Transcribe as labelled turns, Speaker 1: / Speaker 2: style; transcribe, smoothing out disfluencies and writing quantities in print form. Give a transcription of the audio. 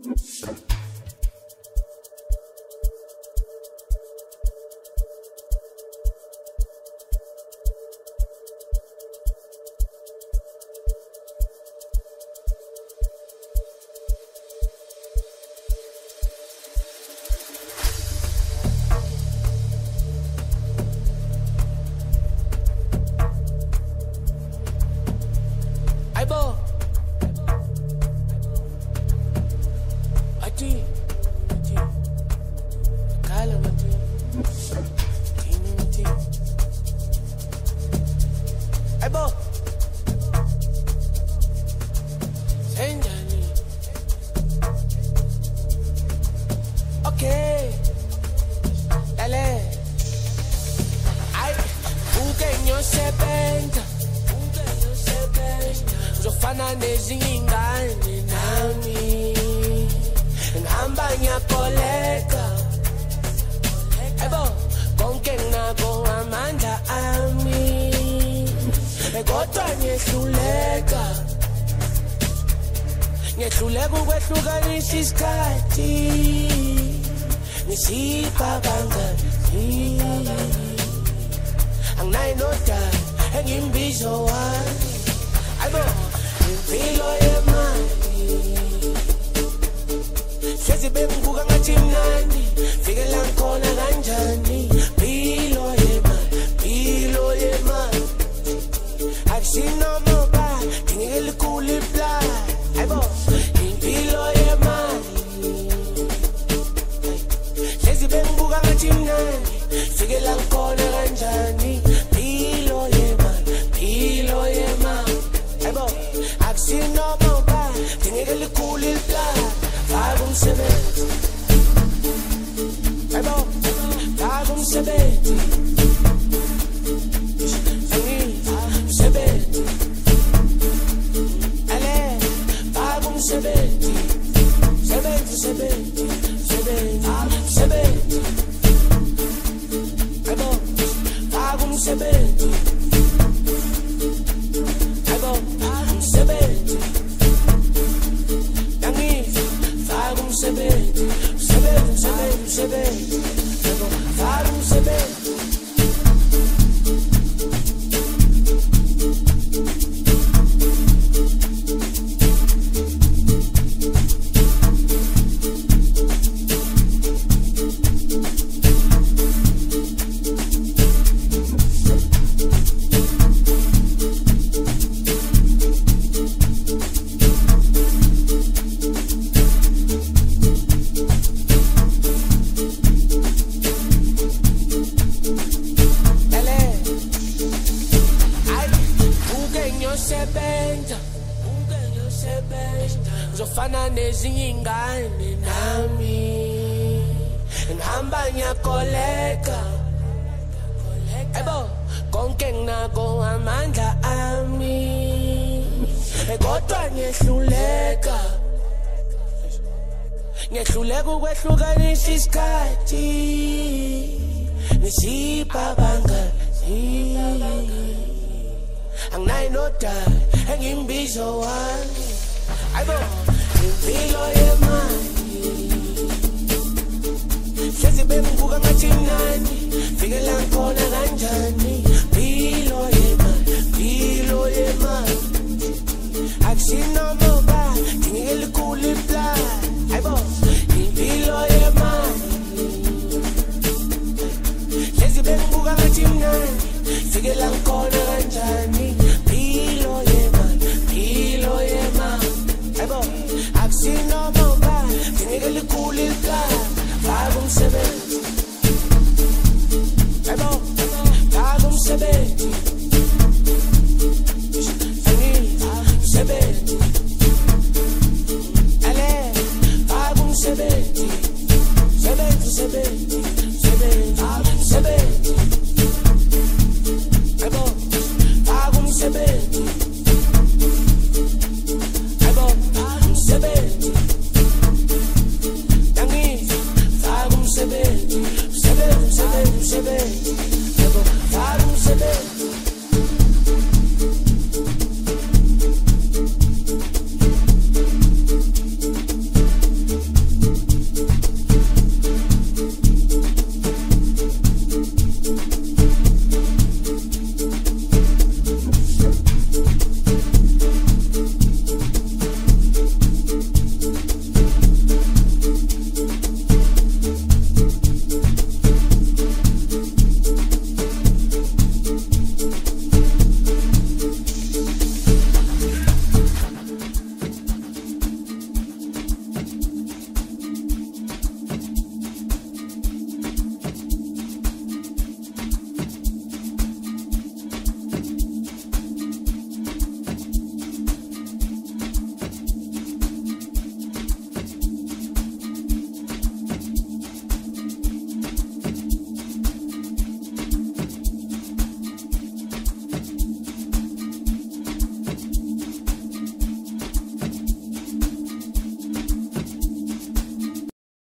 Speaker 1: Zofana nezingane nami ngihamba ngiyakoleka ebo konke nginako amandla ami kodwa ngiyehluleka ukwehlukanisa isikhathi ngisibhabanga anginayo nodala engimbizo wami ebo impilo yemali hlezi bengibuka ngathi mnandi fikela ngikhona kanjani impilo yemali akusinoma ba ngeke likhulu plan ebo impilo yemali hlezi bengibuka ngathi mnandi fikela ngikhona kanjani impilo yemali ebo akusinoma ba ngeke likhulu plan umsebenzi ebo umsebenzi Zofana nezingane nami ngihamba ngiyakoleka ebo konke nginako amandla ami kodwa ngiyehluleka ukwehlukanisa isikhathi ngisibhabanga anginayo nodala engimbizo wami ebo